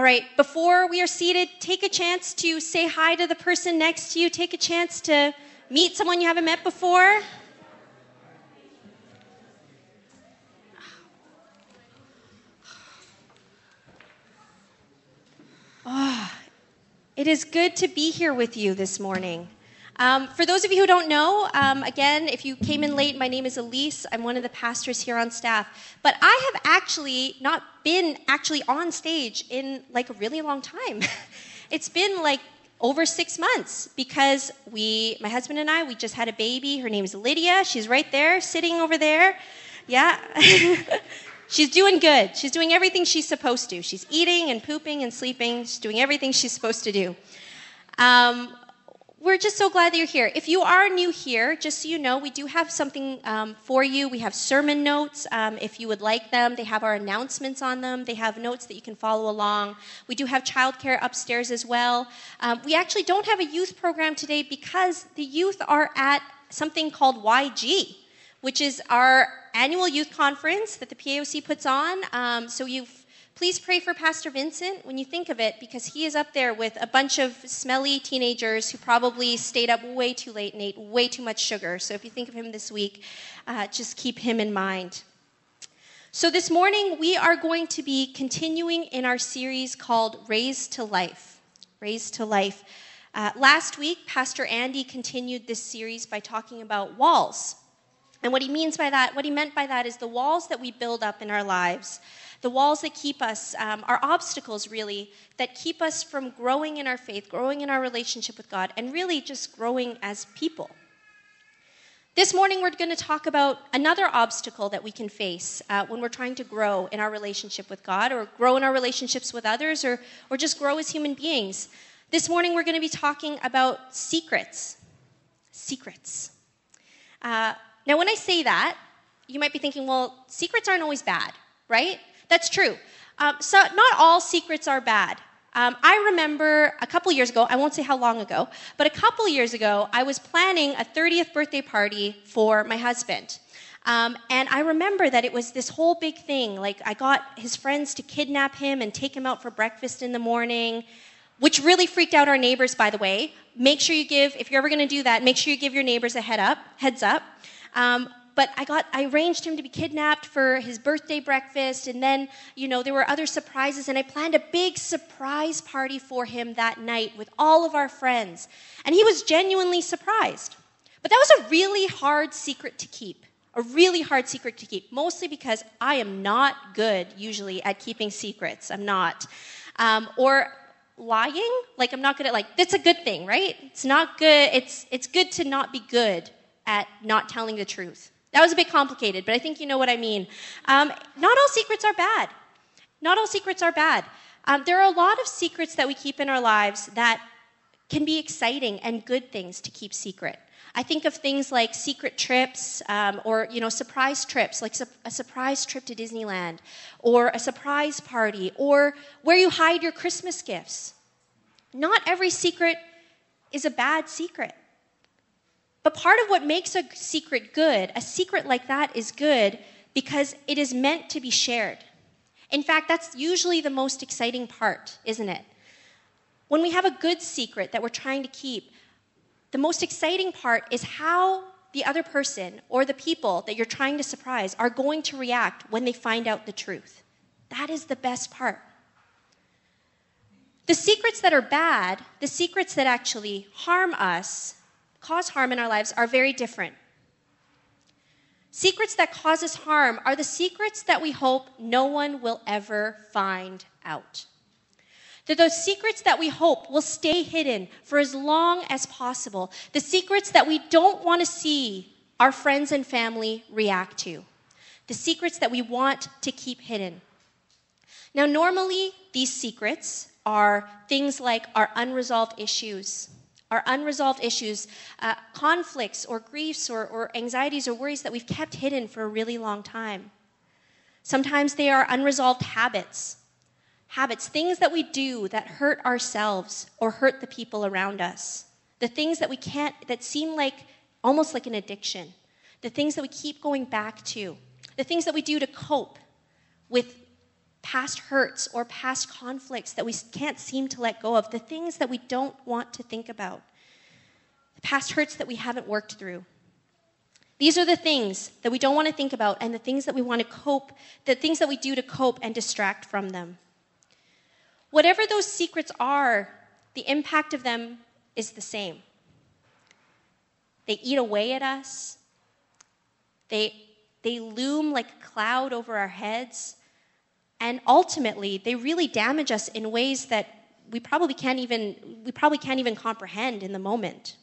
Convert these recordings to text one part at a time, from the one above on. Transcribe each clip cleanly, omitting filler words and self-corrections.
right, before we are seated, take a chance to say hi to the person next to you. Take a chance to meet someone you haven't met before. Oh, it is good to be here with you this morning. For those of you who don't know, again, if you came in late, my name is Elise. I'm one of the pastors here on staff. But I have actually not been on stage in like a really long time. It's been like over 6 months because my husband and I, we just had a baby. Her name's Lydia. She's right there, sitting over there. Yeah. She's doing good. She's doing everything she's supposed to. She's eating and pooping and sleeping. She's doing everything she's supposed to do. We're just so glad that you're here. If you are new here, just so you know, we do have something for you. We have sermon notes if you would like them. They have our announcements on them. They have notes that you can follow along. We do have childcare upstairs as well. We actually don't have a youth program today because the youth are at something called YG, which is our annual youth conference that the PAOC puts on. Please pray for Pastor Vincent when you think of it, because he is up there with a bunch of smelly teenagers who probably stayed up way too late and ate way too much sugar. So if you think of him this week, just keep him in mind. So this morning, we are going to be continuing in our series called Raised to Life. Raised to Life. Last week, Pastor Andy continued this series by talking about walls. And what he meant by that is the walls that we build up in our lives. The walls that keep us, are obstacles really, that keep us from growing in our faith, growing in our relationship with God, and really just growing as people. This morning we're going to talk about another obstacle that we can face when we're trying to grow in our relationship with God, or grow in our relationships with others, or just grow as human beings. This morning we're going to be talking about secrets. Secrets. Now when I say that, you might be thinking, well, secrets aren't always bad, right? That's true. So not all secrets are bad. I remember a couple years ago, I won't say how long ago, but a couple years ago, I was planning a 30th birthday party for my husband. And I remember that it was this whole big thing. Like, I got his friends to kidnap him and take him out for breakfast in the morning, which really freaked out our neighbors, by the way. Make sure you if you're ever going to do that, make sure you give your neighbors a heads up. But I arranged him to be kidnapped for his birthday breakfast, and then, there were other surprises, and I planned a big surprise party for him that night with all of our friends. And he was genuinely surprised. But that was a really hard secret to keep. Mostly because I am not good, usually, at keeping secrets. I'm not. Or lying. I'm not good at, that's a good thing, right? It's not good. It's good to not be good at not telling the truth. That was a bit complicated, but I think you know what I mean. Not all secrets are bad. There are a lot of secrets that we keep in our lives that can be exciting and good things to keep secret. I think of things like secret trips, or surprise trips, like a surprise trip to Disneyland, or a surprise party, or where you hide your Christmas gifts. Not every secret is a bad secret. But part of what makes a secret good, a secret like that is good because it is meant to be shared. In fact, that's usually the most exciting part, isn't it? When we have a good secret that we're trying to keep, the most exciting part is how the other person or the people that you're trying to surprise are going to react when they find out the truth. That is the best part. The secrets that are bad, the secrets that actually harm us, cause harm in our lives, are very different. Secrets that cause us harm are the secrets that we hope no one will ever find out. They're those secrets that we hope will stay hidden for as long as possible. The secrets that we don't want to see our friends and family react to. The secrets that we want to keep hidden. Now, normally, these secrets are things like our unresolved issues, conflicts or griefs or anxieties or worries that we've kept hidden for a really long time. Sometimes they are unresolved habits, things that we do that hurt ourselves or hurt the people around us. The things that seem almost like an addiction. The things that we keep going back to. The things that we do to cope with past hurts or past conflicts that we can't seem to let go of, the things that we don't want to think about, the past hurts that we haven't worked through. These are the things that we don't want to think about and the things that we want to cope, the things that we do to cope and distract from them. Whatever those secrets are, the impact of them is the same. They eat away at us. They loom like a cloud over our heads. And ultimately, they really damage us in ways that we probably can't even comprehend in the moment.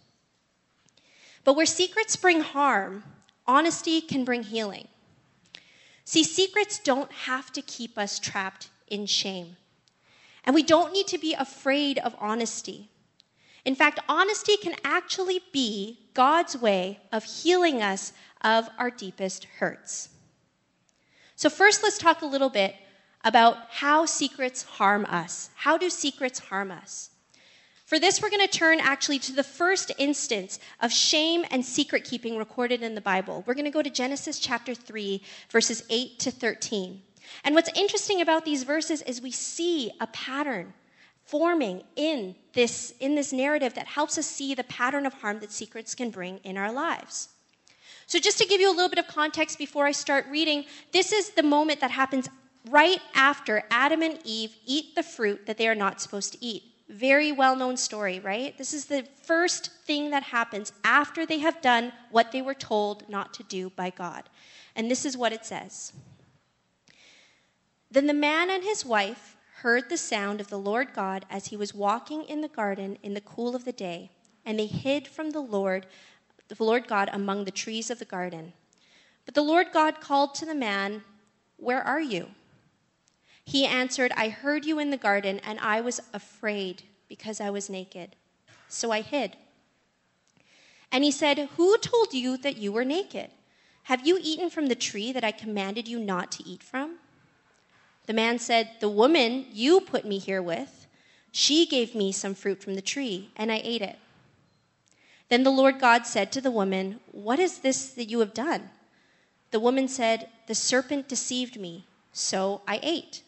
But where secrets bring harm, honesty can bring healing. See, secrets don't have to keep us trapped in shame. And we don't need to be afraid of honesty. In fact, honesty can actually be God's way of healing us of our deepest hurts. So first, let's talk a little bit about how secrets harm us. How do secrets harm us? For this, we're going to turn actually to the first instance of shame and secret keeping recorded in the Bible. We're going to go to Genesis chapter 3, verses 8 to 13. And what's interesting about these verses is we see a pattern forming in this narrative that helps us see the pattern of harm that secrets can bring in our lives. So just to give you a little bit of context before I start reading, this is the moment that happens right after Adam and Eve eat the fruit that they are not supposed to eat. Very well-known story, right? This is the first thing that happens after they have done what they were told not to do by God. And this is what it says. Then the man and his wife heard the sound of the Lord God as he was walking in the garden in the cool of the day, and they hid from the Lord God among the trees of the garden. But the Lord God called to the man, "Where are you?" He answered, "I heard you in the garden, and I was afraid because I was naked. So I hid." And he said, "Who told you that you were naked? Have you eaten from the tree that I commanded you not to eat from?" The man said, "The woman you put me here with, she gave me some fruit from the tree, and I ate it." Then the Lord God said to the woman, "What is this that you have done?" The woman said, "The serpent deceived me, so I ate."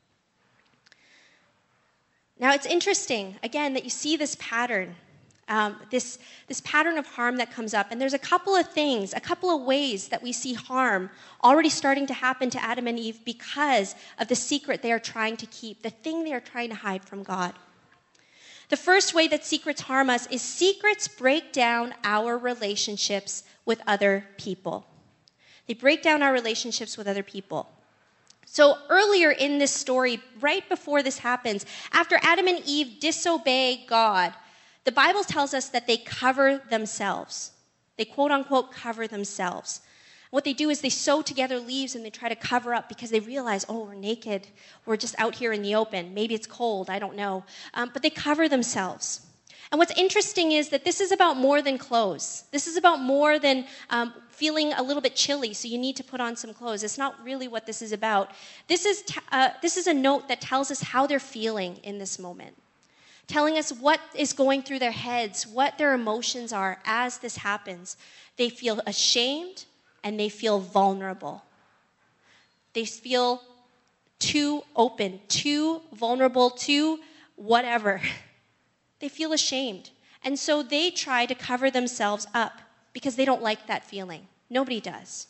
Now, it's interesting, again, that you see this pattern, this pattern of harm that comes up. And there's a couple of things, a couple of ways that we see harm already starting to happen to Adam and Eve because of the secret they are trying to keep, the thing they are trying to hide from God. The first way that secrets harm us is secrets break down our relationships with other people. They break down our relationships with other people. So earlier in this story, right before this happens, after Adam and Eve disobey God, the Bible tells us that they cover themselves. They quote unquote cover themselves. What they do is they sew together leaves and they try to cover up because they realize, oh, we're naked. We're just out here in the open. Maybe it's cold. I don't know. But they cover themselves. And what's interesting is that this is about more than clothes. This is about more than feeling a little bit chilly, so you need to put on some clothes. It's not really what this is about. This is a note that tells us how they're feeling in this moment, telling us what is going through their heads, what their emotions are as this happens. They feel ashamed and they feel vulnerable. They feel too open, too vulnerable, too whatever. They feel ashamed. And so they try to cover themselves up because they don't like that feeling. Nobody does.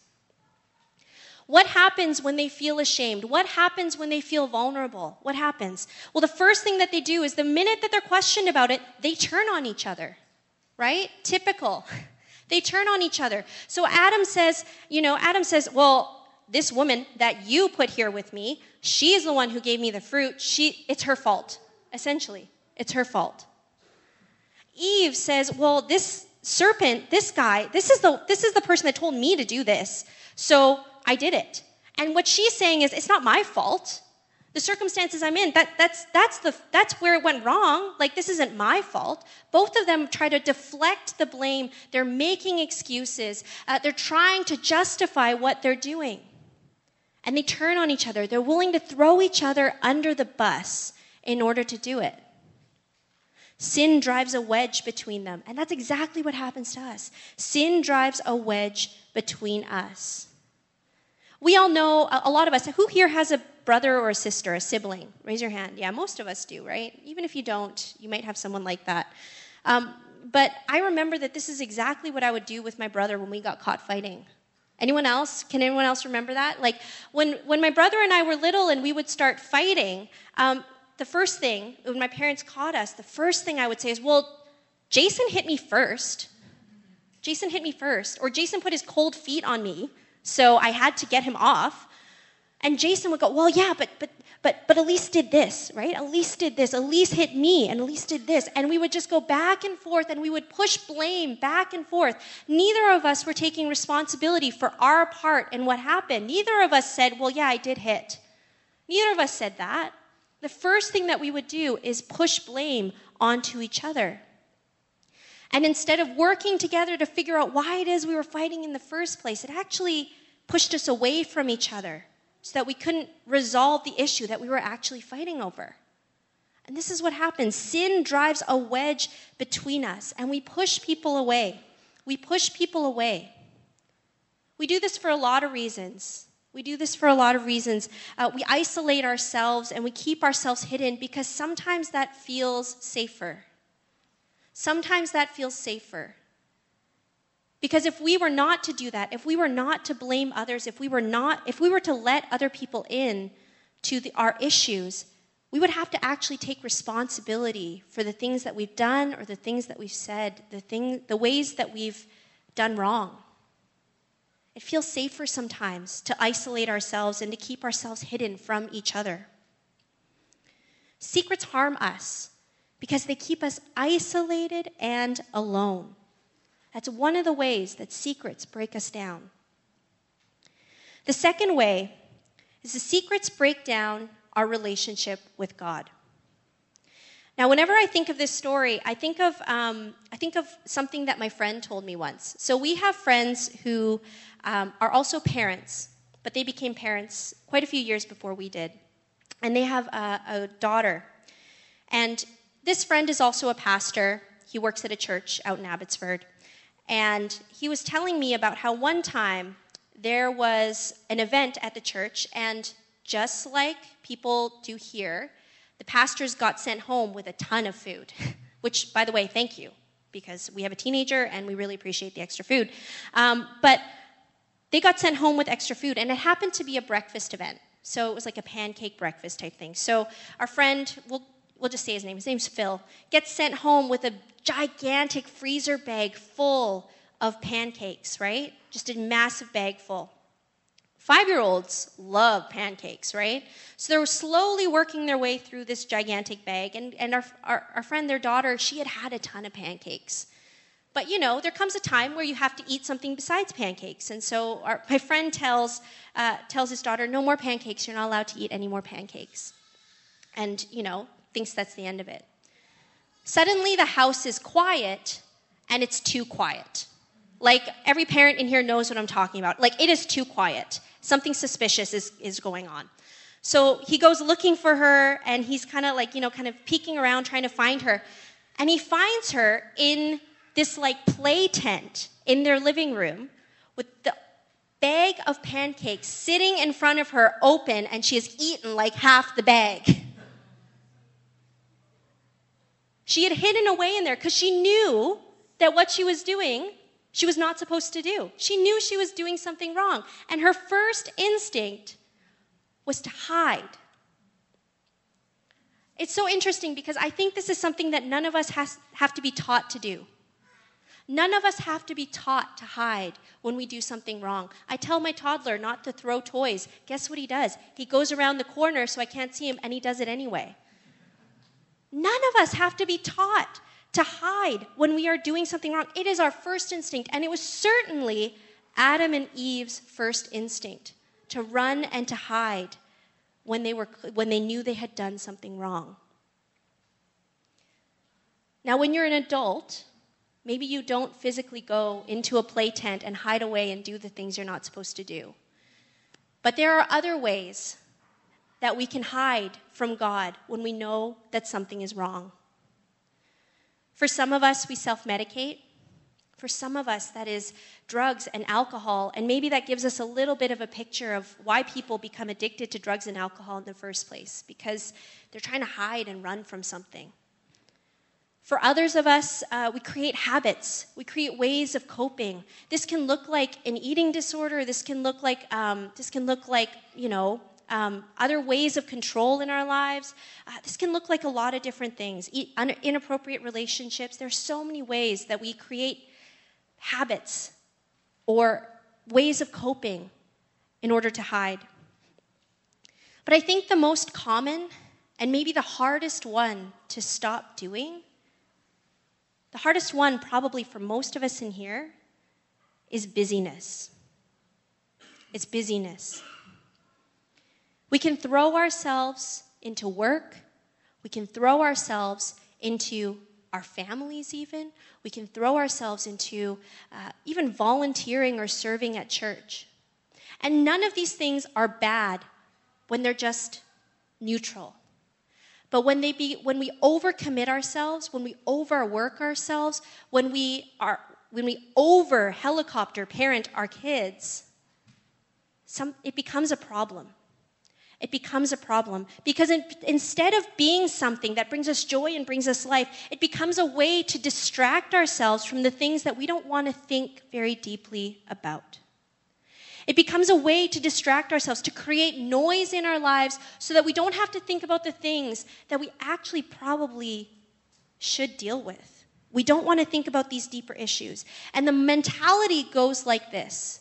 What happens when they feel ashamed? What happens when they feel vulnerable? What happens? Well, the first thing that they do is the minute that they're questioned about it, they turn on each other, right? Typical. They turn on each other. So Adam says, well, this woman that you put here with me, she is the one who gave me the fruit. It's her fault, essentially. It's her fault. Eve says, well, this serpent, this guy, this is the person that told me to do this, so I did it. And what she's saying is, it's not my fault. The circumstances I'm in, that's where it went wrong. Like, this isn't my fault. Both of them try to deflect the blame. They're making excuses. They're trying to justify what they're doing. And they turn on each other. They're willing to throw each other under the bus in order to do it. Sin drives a wedge between them. And that's exactly what happens to us. Sin drives a wedge between us. We all know, a lot of us, who here has brother or a sister, a sibling? Raise your hand. Yeah, most of us do, right? Even if you don't, you might have someone like that. But I remember that this is exactly what I would do with my brother when we got caught fighting. Anyone else? Can anyone else remember that? Like when my brother and I were little and we would start fighting, the first thing, when my parents caught us, the first thing I would say is, well, Jason hit me first. Jason hit me first. Or Jason put his cold feet on me, so I had to get him off. And Jason would go, well, yeah, but Elise did this, right? Elise did this. Elise hit me, and Elise did this. And we would just go back and forth, and we would push blame back and forth. Neither of us were taking responsibility for our part in what happened. Neither of us said, well, yeah, I did hit. Neither of us said that. The first thing that we would do is push blame onto each other. And instead of working together to figure out why it is we were fighting in the first place, it actually pushed us away from each other so that we couldn't resolve the issue that we were actually fighting over. And this is what happens. Sin drives a wedge between us, and we push people away. We push people away. We do this for a lot of reasons. We isolate ourselves and we keep ourselves hidden because sometimes that feels safer. Because if we were not to do that, if we were not to blame others, if we were to let other people in to our issues, we would have to actually take responsibility for the things that we've done or the things that we've said, the ways that we've done wrong. It feels safer sometimes to isolate ourselves and to keep ourselves hidden from each other. Secrets harm us because they keep us isolated and alone. That's one of the ways that secrets break us down. The second way is the secrets break down our relationship with God. Now, whenever I think of this story, I think of something that my friend told me once. So we have friends who are also parents, but they became parents quite a few years before we did. And they have a daughter. And this friend is also a pastor. He works at a church out in Abbotsford. And he was telling me about how one time there was an event at the church, and just like people do here, the pastors got sent home with a ton of food, which, by the way, thank you, because we have a teenager and we really appreciate the extra food. But they got sent home with extra food, and it happened to be a breakfast event. So it was like a pancake breakfast type thing. So our friend, we'll just say his name's Phil, gets sent home with a gigantic freezer bag full of pancakes, right? Just a massive bag full. 5-year-olds love pancakes, right? So they were slowly working their way through this gigantic bag, and our friend, their daughter, she had a ton of pancakes. But, there comes a time where you have to eat something besides pancakes. And so my friend tells his daughter, no more pancakes, you're not allowed to eat any more pancakes. And, thinks that's the end of it. Suddenly the house is quiet, and it's too quiet. Like, every parent in here knows what I'm talking about. Like, it is too quiet. Something suspicious is going on. So he goes looking for her, and he's kind of peeking around trying to find her. And he finds her in this play tent in their living room with the bag of pancakes sitting in front of her open, and she has eaten half the bag. She had hidden away in there because she knew that what she was doing, she was not supposed to do. She knew she was doing something wrong. And her first instinct was to hide. It's so interesting because I think this is something that none of us have to be taught to do. None of us have to be taught to hide when we do something wrong. I tell my toddler not to throw toys. Guess what he does? He goes around the corner so I can't see him, and he does it anyway. None of us have to be taught to hide when we are doing something wrong. It is our first instinct, and it was certainly Adam and Eve's first instinct, to run and to hide when they knew they had done something wrong. Now, when you're an adult, maybe you don't physically go into a play tent and hide away and do the things you're not supposed to do. But there are other ways that we can hide from God when we know that something is wrong. For some of us, we self-medicate. For some of us, that is drugs and alcohol, and maybe that gives us a little bit of a picture of why people become addicted to drugs and alcohol in the first place, because they're trying to hide and run from something. For others of us, we create habits. We create ways of coping. This can look like an eating disorder. This can look like other ways of control in our lives. This can look like a lot of different things. Inappropriate relationships. There's so many ways that we create habits or ways of coping in order to hide. But I think the most common and maybe the hardest one to stop doing, the hardest one probably for most of us in here, is busyness. It's busyness. We can throw ourselves into work. We can throw ourselves into our families even. We can throw ourselves into even volunteering or serving at church. And none of these things are bad when they're just neutral. But when we overcommit ourselves, when we overwork ourselves, when we over helicopter parent our kids, it becomes a problem. It becomes a problem because instead of being something that brings us joy and brings us life, it becomes a way to distract ourselves from the things that we don't want to think very deeply about. It becomes a way to distract ourselves, to create noise in our lives so that we don't have to think about the things that we actually probably should deal with. We don't want to think about these deeper issues. And the mentality goes like this.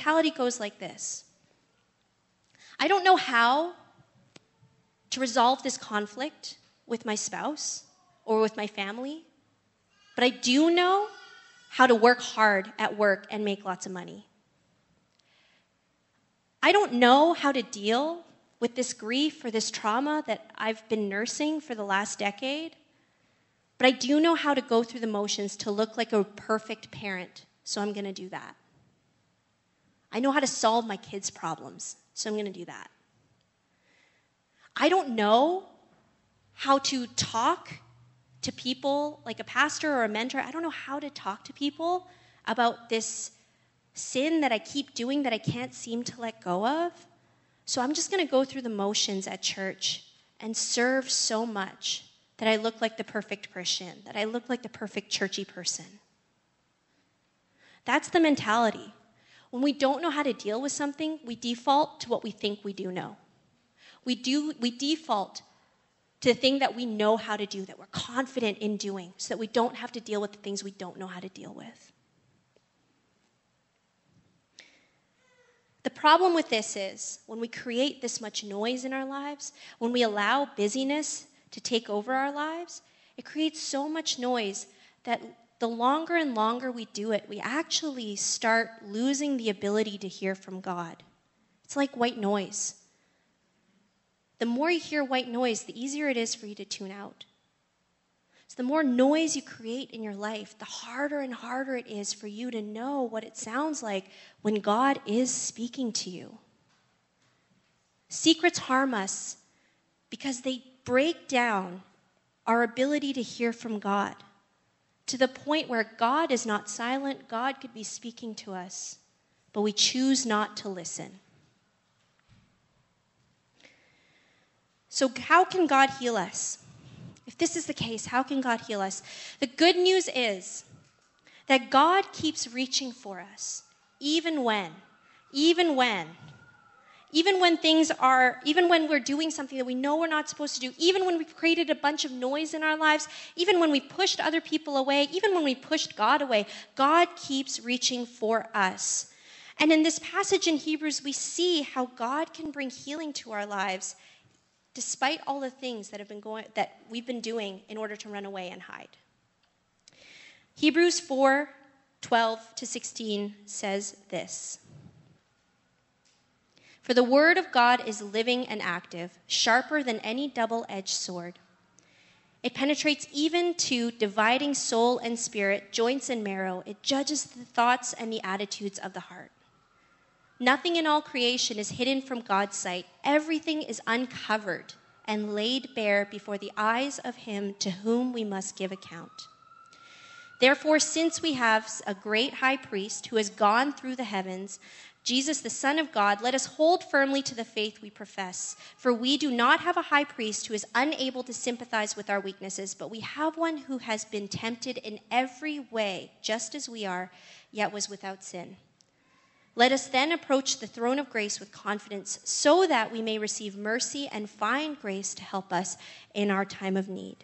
I don't know how to resolve this conflict with my spouse or with my family, but I do know how to work hard at work and make lots of money. I don't know how to deal with this grief or this trauma that I've been nursing for the last decade, but I do know how to go through the motions to look like a perfect parent, so I'm going to do that. I know how to solve my kids' problems, so I'm going to do that. I don't know how to talk to people like a pastor or a mentor. I don't know how to talk to people about this sin that I keep doing that I can't seem to let go of. So I'm just going to go through the motions at church and serve so much that I look like the perfect Christian, that I look like the perfect churchy person. That's the mentality. When we don't know how to deal with something, we default to what we think we do know. We default to the thing that we know how to do, that we're confident in doing, so that we don't have to deal with the things we don't know how to deal with. The problem with this is when we create this much noise in our lives, when we allow busyness to take over our lives, it creates so much noise that the longer and longer we do it, we actually start losing the ability to hear from God. It's like white noise. The more you hear white noise, the easier it is for you to tune out. So the more noise you create in your life, the harder and harder it is for you to know what it sounds like when God is speaking to you. Secrets harm us because they break down our ability to hear from God to the point where God is not silent. God could be speaking to us, but we choose not to listen. So how can God heal us? If this is the case, how can God heal us? The good news is that God keeps reaching for us, even when we're doing something that we know we're not supposed to do, even when we've created a bunch of noise in our lives, even when we pushed other people away, even when we pushed God away, God keeps reaching for us. And in this passage in Hebrews, we see how God can bring healing to our lives despite all the things that we've been doing in order to run away and hide. Hebrews 4:12-16 says this: "For the word of God is living and active, sharper than any double-edged sword. It penetrates even to dividing soul and spirit, joints and marrow. It judges the thoughts and the attitudes of the heart. Nothing in all creation is hidden from God's sight. Everything is uncovered and laid bare before the eyes of him to whom we must give account. Therefore, since we have a great high priest who has gone through the heavens, Jesus, the Son of God, let us hold firmly to the faith we profess. For we do not have a high priest who is unable to sympathize with our weaknesses, but we have one who has been tempted in every way, just as we are, yet was without sin. Let us then approach the throne of grace with confidence so that we may receive mercy and find grace to help us in our time of need.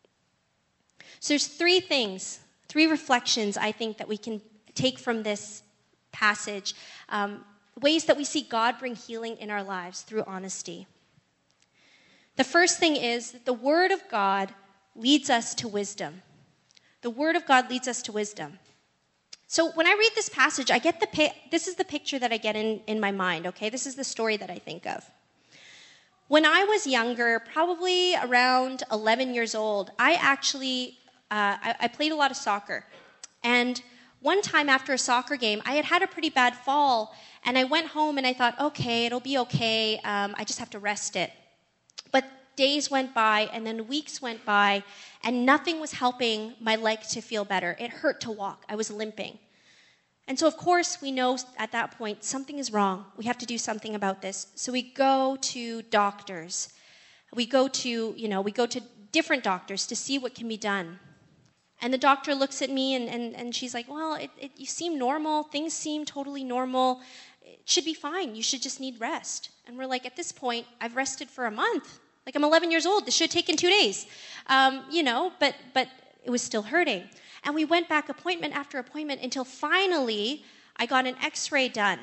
So there's three reflections I think that we can take from this passage, ways that we see God bring healing in our lives through honesty. The first thing is that the Word of God leads us to wisdom. The Word of God leads us to wisdom. So when I read this passage, I get this is the picture that I get in my mind, okay? This is the story that I think of. When I was younger, probably around 11 years old, I actually I played a lot of soccer. And one time after a soccer game, I had a pretty bad fall, and I went home and I thought, okay, it'll be okay. I just have to rest it. But days went by, and then weeks went by, and nothing was helping my leg to feel better. It hurt to walk. I was limping. And so, of course, we know at that point something is wrong. We have to do something about this. So we go to doctors. We go to different doctors to see what can be done. And the doctor looks at me and she's like, well, you seem normal. Things seem totally normal. It should be fine. You should just need rest. And we're like, at this point, I've rested for a month. Like, I'm 11 years old. This should have taken 2 days. But it was still hurting. And we went back appointment after appointment until finally I got an x-ray done.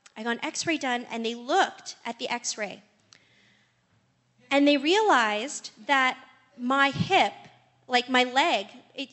And they looked at the x-ray. And they realized that my hip, like my leg,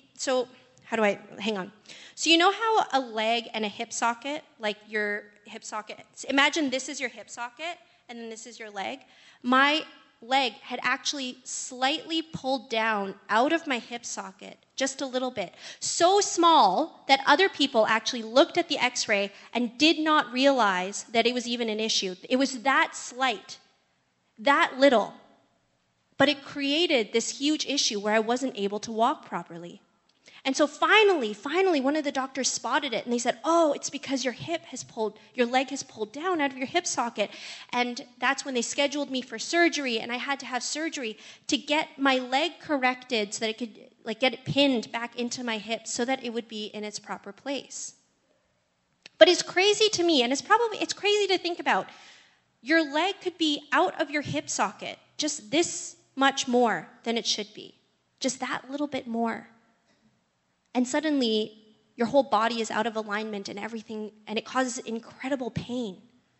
hang on. So you know how a leg and a hip socket, like your hip socket, imagine this is your hip socket and then this is your leg. My leg had actually slightly pulled down out of my hip socket, just a little bit. So small that other people actually looked at the x-ray and did not realize that it was even an issue. It was that slight, that little. But it created this huge issue where I wasn't able to walk properly. And so finally, one of the doctors spotted it, and they said, oh, it's because your leg has pulled down out of your hip socket. And that's when they scheduled me for surgery, and I had to have surgery to get my leg corrected so that it could get it pinned back into my hip so that it would be in its proper place. But it's crazy to me, and it's crazy to think about. Your leg could be out of your hip socket, just this much more than it should be. Just that little bit more. And suddenly, your whole body is out of alignment and everything, and it causes incredible pain.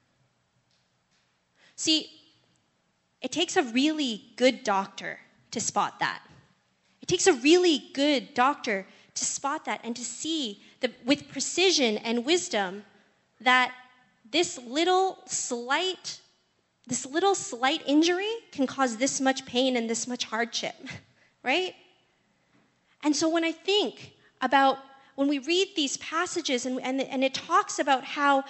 See, it takes a really good doctor to spot that. It takes a really good doctor to spot that and to see with precision and wisdom that this little slight injury can cause this much pain and this much hardship, right? And so when I think about when we read these passages and it talks about how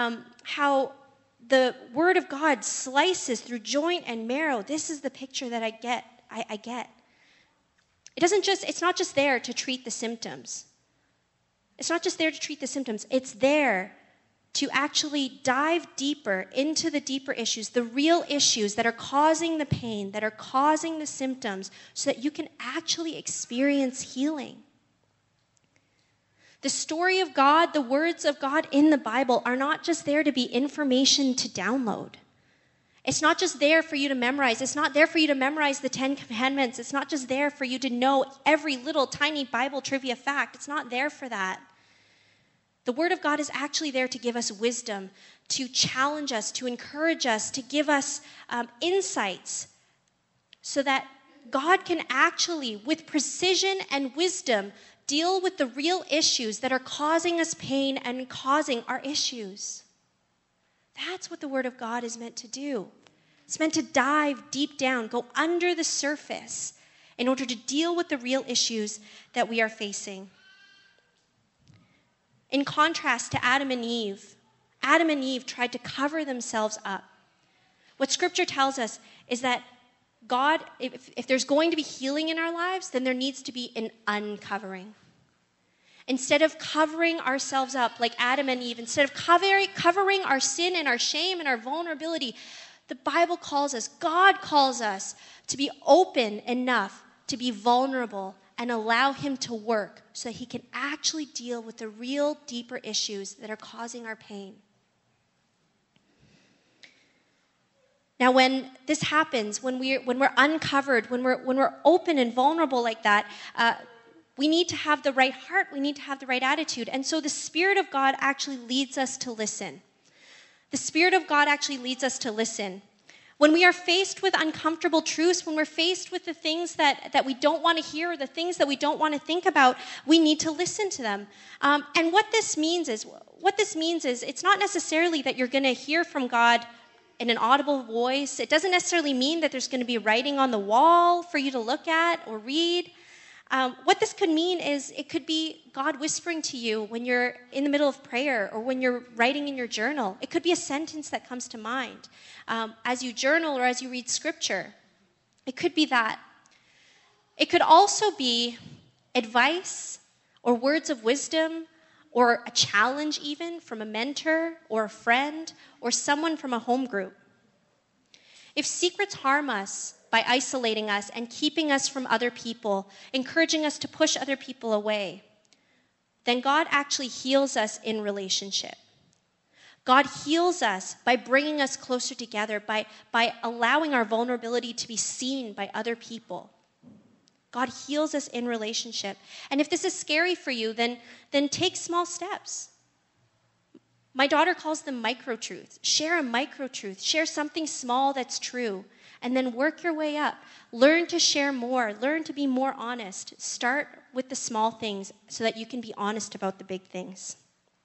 the Word of God slices through joint and marrow, this is the picture that I get. It's not just there to treat the symptoms. It's there to actually dive deeper into the deeper issues, the real issues that are causing the pain, that are causing the symptoms, so that you can actually experience healing. The story of God, the words of God in the Bible are not just there to be information to download. It's not just there for you to memorize. It's not there for you to memorize the 10 Commandments. It's not just there for you to know every little tiny Bible trivia fact. It's not there for that. The Word of God is actually there to give us wisdom, to challenge us, to encourage us, to give us insights so that God can actually, with precision and wisdom, deal with the real issues that are causing us pain and causing our issues. That's what the Word of God is meant to do. It's meant to dive deep down, go under the surface in order to deal with the real issues that we are facing. In contrast to Adam and Eve tried to cover themselves up. What Scripture tells us is that God, if there's going to be healing in our lives, then there needs to be an uncovering. Instead of covering ourselves up like Adam and Eve, instead of covering our sin and our shame and our vulnerability, the Bible calls us, God calls us to be open enough to be vulnerable and allow him to work so that he can actually deal with the real deeper issues that are causing our pain. Now, when this happens, when we're uncovered, when we're open and vulnerable like that, we need to have the right heart. We need to have the right attitude. And so the Spirit of God actually leads us to listen. The Spirit of God actually leads us to listen. When we are faced with uncomfortable truths, when we're faced with the things that we don't want to hear, or the things that we don't want to think about, we need to listen to them. And what this means is it's not necessarily that you're going to hear from God in an audible voice. It doesn't necessarily mean that there's going to be writing on the wall for you to look at or read. What this could mean is it could be God whispering to you when you're in the middle of prayer or when you're writing in your journal. It could be a sentence that comes to mind as you journal or as you read scripture. It could be that. It could also be advice or words of wisdom or a challenge even from a mentor or a friend or someone from a home group. If secrets harm us by isolating us and keeping us from other people, encouraging us to push other people away, then God actually heals us in relationship. God heals us by bringing us closer together, by allowing our vulnerability to be seen by other people. God heals us in relationship. And if this is scary for you, then take small steps. My daughter calls them micro-truths. Share a micro-truth. Share something small that's true. And then work your way up. Learn to share more. Learn to be more honest. Start with the small things so that you can be honest about the big things.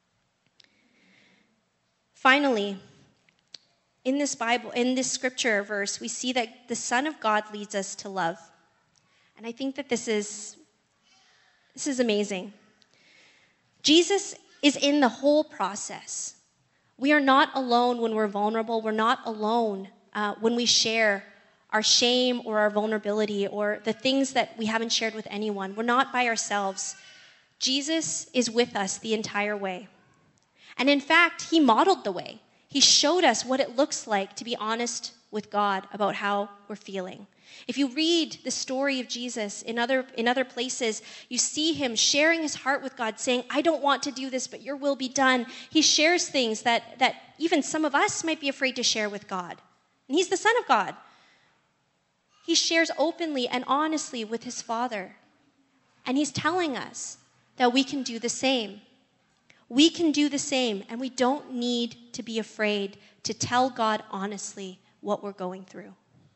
Finally, in this scripture verse, we see that the Son of God leads us to love. And I think that this is amazing. Jesus is in the whole process. We are not alone when we're vulnerable. We're not alone when we share our shame or our vulnerability or the things that we haven't shared with anyone. We're not by ourselves. Jesus is with us the entire way. And in fact, he modeled the way. He showed us what it looks like to be honest with God about how we're feeling. If you read the story of Jesus in other places, you see him sharing his heart with God, saying, I don't want to do this, but your will be done. He shares things that even some of us might be afraid to share with God. And he's the Son of God. He shares openly and honestly with his Father. And he's telling us that we can do the same. We can do the same, and we don't need to be afraid to tell God honestly what we're going through.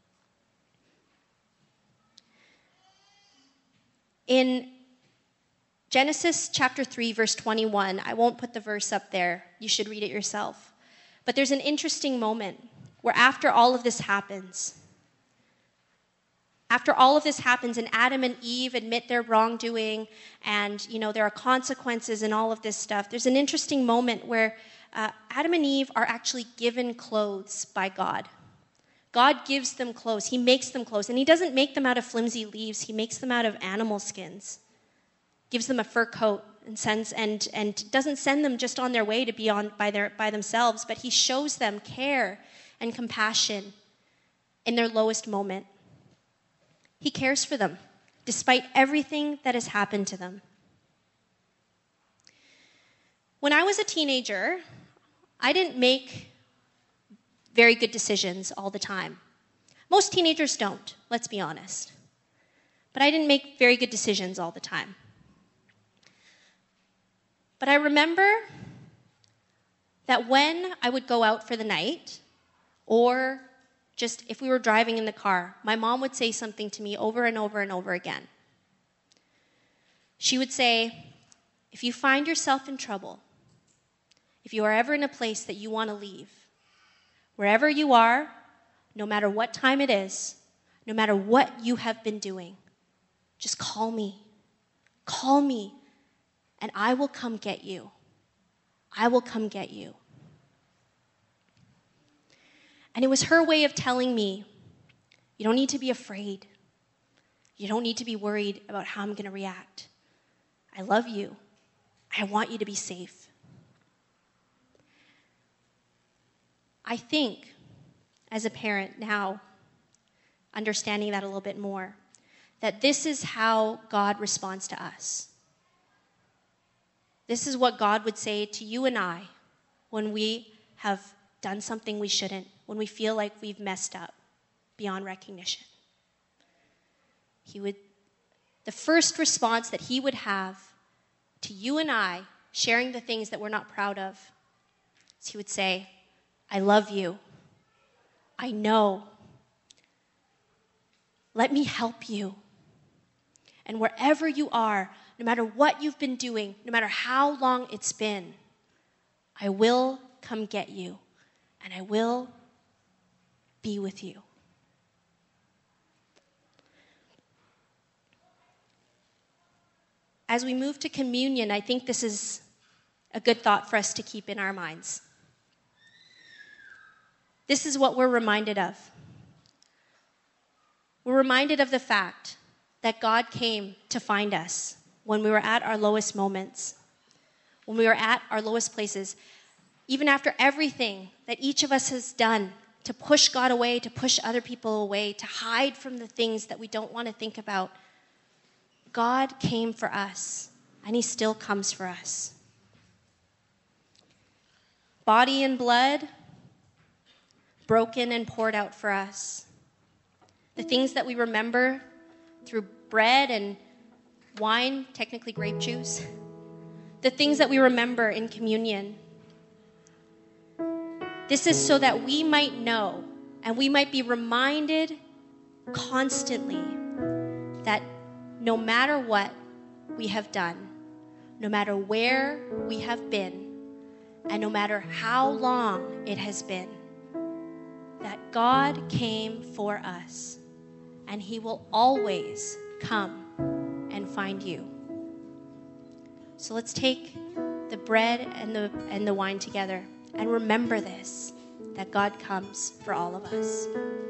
In Genesis chapter 3, verse 21, I won't put the verse up there. You should read it yourself. But there's an interesting moment where after all of this happens, and Adam and Eve admit their wrongdoing, and there are consequences and all of this stuff, there's an interesting moment where Adam and Eve are actually given clothes by God. God gives them clothes. He makes them clothes. And he doesn't make them out of flimsy leaves. He makes them out of animal skins. Gives them a fur coat and doesn't send them just on their way to be by themselves, but he shows them care and compassion in their lowest moment. He cares for them despite everything that has happened to them. When I was a teenager, I didn't make very good decisions all the time. Most teenagers don't, let's be honest. But I didn't make very good decisions all the time. But I remember that when I would go out for the night, or just if we were driving in the car, my mom would say something to me over and over and over again. She would say, if you find yourself in trouble, if you are ever in a place that you want to leave, wherever you are, no matter what time it is, no matter what you have been doing, just call me. Call me, and I will come get you. I will come get you. And it was her way of telling me, you don't need to be afraid. You don't need to be worried about how I'm going to react. I love you. I want you to be safe. I think, as a parent now, understanding that a little bit more, that this is how God responds to us. This is what God would say to you and I when we have done something we shouldn't, when we feel like we've messed up beyond recognition. The first response that he would have to you and I sharing the things that we're not proud of is he would say, I love you. I know. Let me help you. And wherever you are, no matter what you've been doing, no matter how long it's been, I will come get you, and I will be with you. As we move to communion, I think this is a good thought for us to keep in our minds. This is what we're reminded of. We're reminded of the fact that God came to find us when we were at our lowest moments, when we were at our lowest places, even after everything that each of us has done to push God away, to push other people away, to hide from the things that we don't want to think about. God came for us, and he still comes for us. Body and blood, broken and poured out for us. The things that we remember through bread and wine, technically grape juice. The things that we remember in communion. This is so that we might know and we might be reminded constantly that no matter what we have done, no matter where we have been, and no matter how long it has been, that God came for us, and he will always come and find you. So let's take the bread and the wine together and remember this, that God comes for all of us.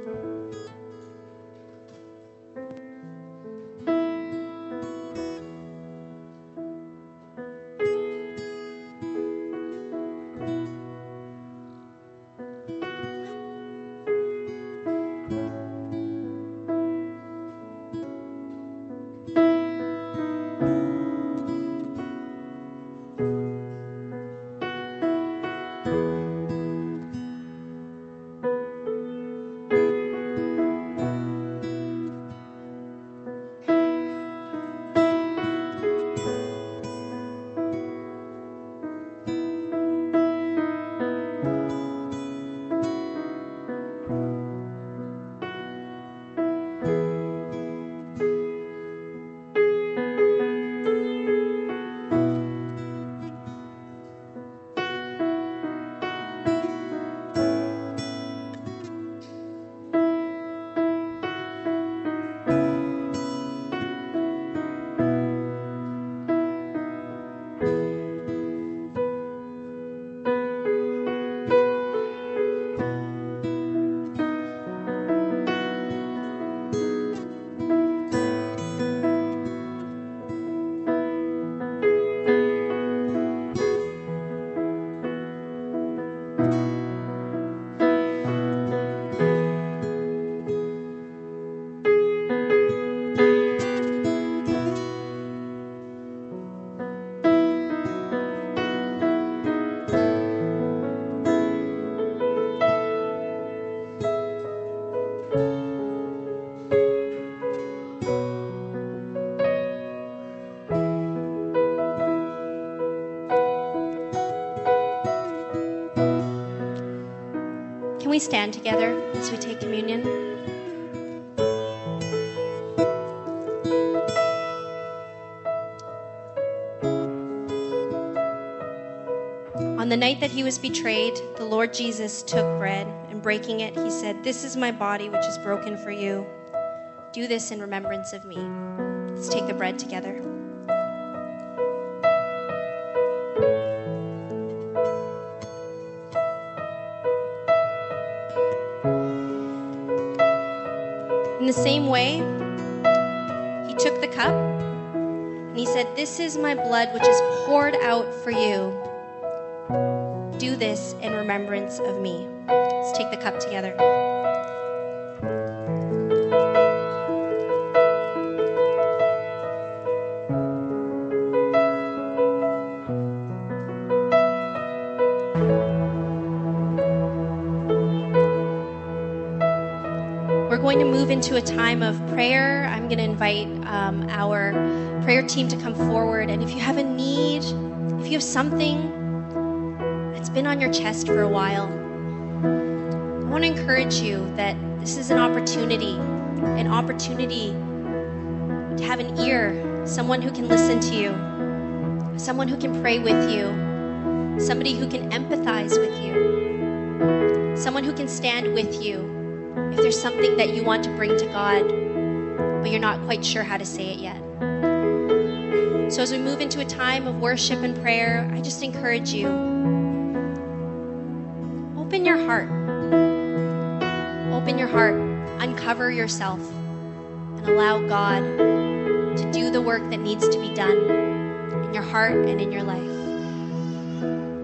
Can we stand together as we take communion? On the night that he was betrayed, the Lord Jesus took bread, and breaking it, he said, "This is my body, which is broken for you. Do this in remembrance of me." Let's take the bread together. In the same way, he took the cup, And he said, "This is my blood which is poured out for you. Do this in remembrance of me." Let's take the cup together. We're going to move into a time of prayer. I'm going to invite our prayer team to come forward. And if you have a need, if you have something that's been on your chest for a while, I want to encourage you that this is an opportunity to have an ear, someone who can listen to you, someone who can pray with you, somebody who can empathize with you, someone who can stand with you if there's something that you want to bring to God, but you're not quite sure how to say it yet. So as we move into a time of worship and prayer, I just encourage you, open your heart. Open your heart, uncover yourself, and allow God to do the work that needs to be done in your heart and in your life.